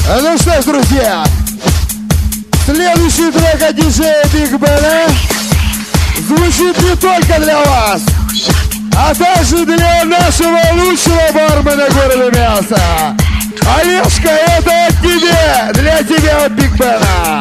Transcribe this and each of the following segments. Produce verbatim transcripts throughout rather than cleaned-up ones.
Ну что ж, друзья, следующий трек от диджея Биг Бена звучит не только для вас, а также для нашего лучшего бармена города Мяса. Олежка, это от тебя, для тебя от Биг Бена.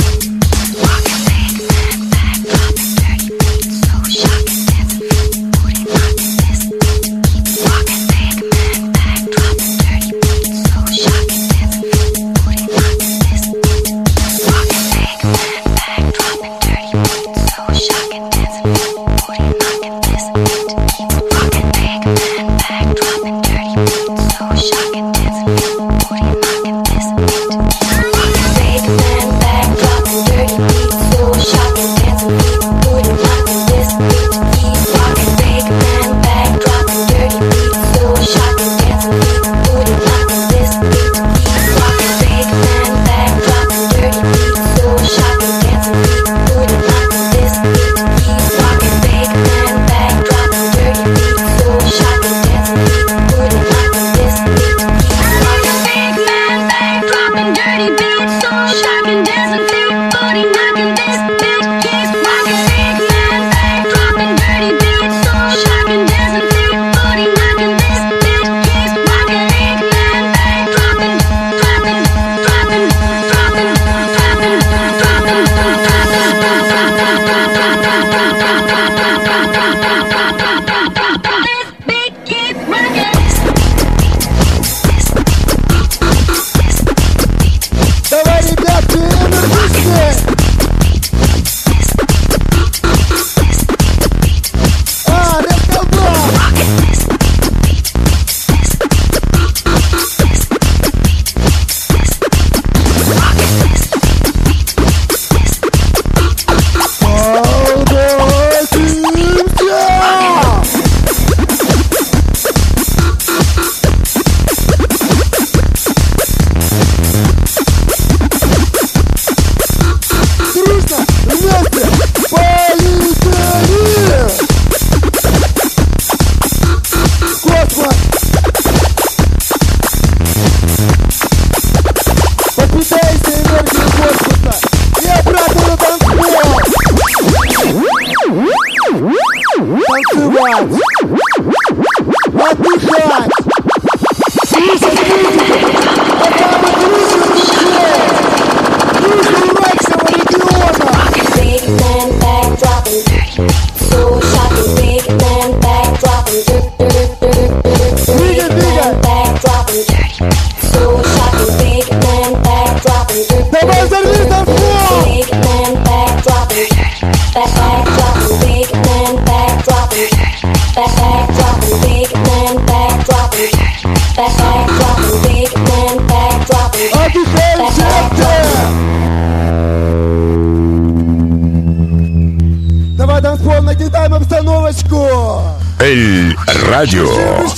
Эль Радио.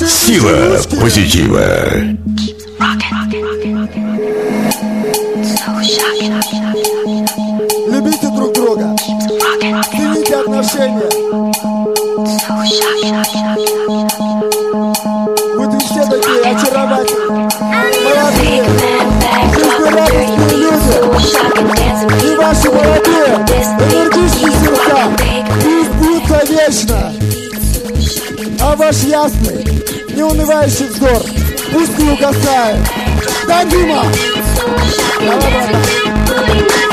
Сила позитива. Любите друг друга. Цените отношения. Вот вы все такие очаровательные, молодые, жизнерадостные люди. И ваши молодые, энергичные сердца пусть бьются вечно. А ваш ясный, неунывающий взор пусть не угасает. Да, Дима! Давай, давай.